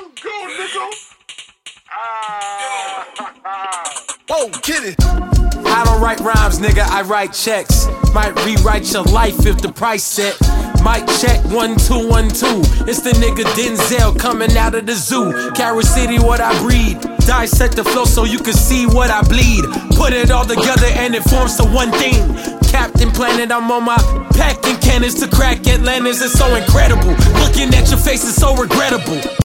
Go, nigga. Whoa, get it. I don't write rhymes, nigga, I write checks. Might rewrite your life if the price set. Mic check 1 2 1 2. It's the nigga Denzel coming out of the zoo. Carol City, what I breed. Dissect the flow so you can see what I bleed. Put it all together and it forms to one thing. Captain Planet, I'm on my packing cannons to crack Atlantis. It's so incredible. Looking at your face is so regrettable.